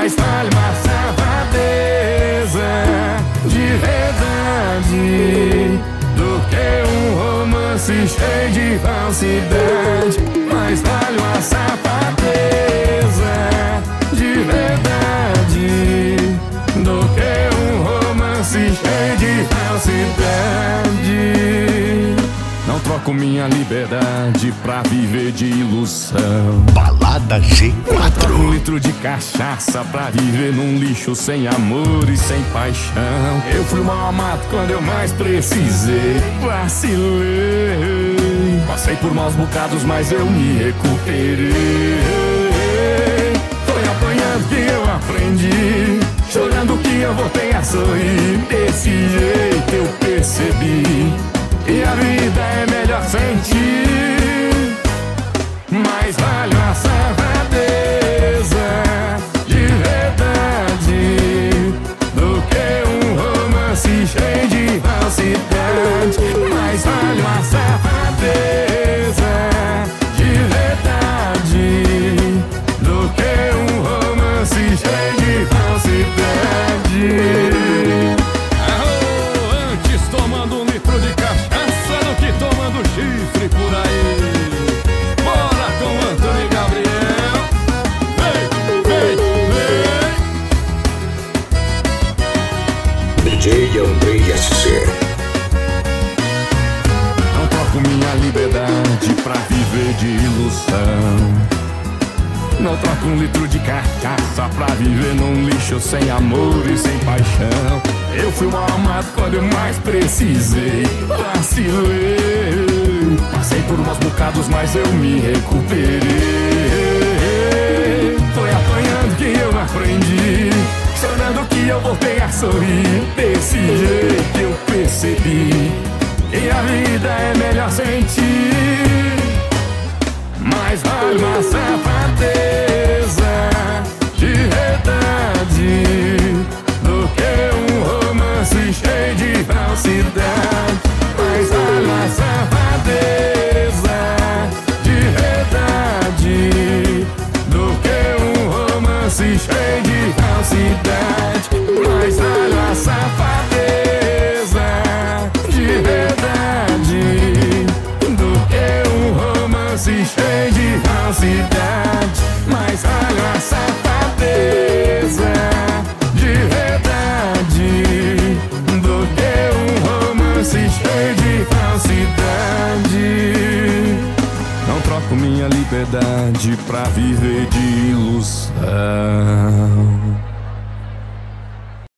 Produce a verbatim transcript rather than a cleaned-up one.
mais vale uma safadeza de verdade do que um romance cheio de falsidade. Mais vale uma safadeza de verdade do que um romance cheio de falsidade. Não troco minha liberdade pra viver de ilusão. Balada G quatro. Um litro de cachaça pra viver num lixo sem amor e sem paixão. Eu fui mal amado quando eu mais precisei. Vacilei, passei por maus bocados, mas eu me recuperei. Foi apanhando que eu aprendi, chorando que eu voltei a sorrir. Desse jeito eu percebi e a vida é melhor sem ti. Mais vale uma safadeza de verdade do que um romance cheio de falsidade. Mais vale uma safadeza de verdade do que um romance cheio de falsidade. Tomando chifre por aí. Bora com Antônio Gabriel. Vem, vem, vem. D J Andrei S C. Não troco minha liberdade pra viver de ilusão. Não troco um litro de cachaça pra viver num lixo sem amor e sem paixão. Eu fui mal amado quando eu mais precisei. Vacilei, passei por maus bocados, mas eu me recuperei. Foi apanhando que eu aprendi, chorando que eu voltei a sorrir. Desse jeito eu percebi que a vida é melhor sem ti. Mais vale uma safadeza de verdade do que um romance cheio de falsidade. Mais vale uma safadeza de verdade do que um romance cheio de falsidade. Mais vale uma safadeza de verdade do que um romance cheio de falsidade. Mais vale uma safadeza de verdade do que um romance cheio de falsidade. Não troco minha liberdade pra viver de ilusão.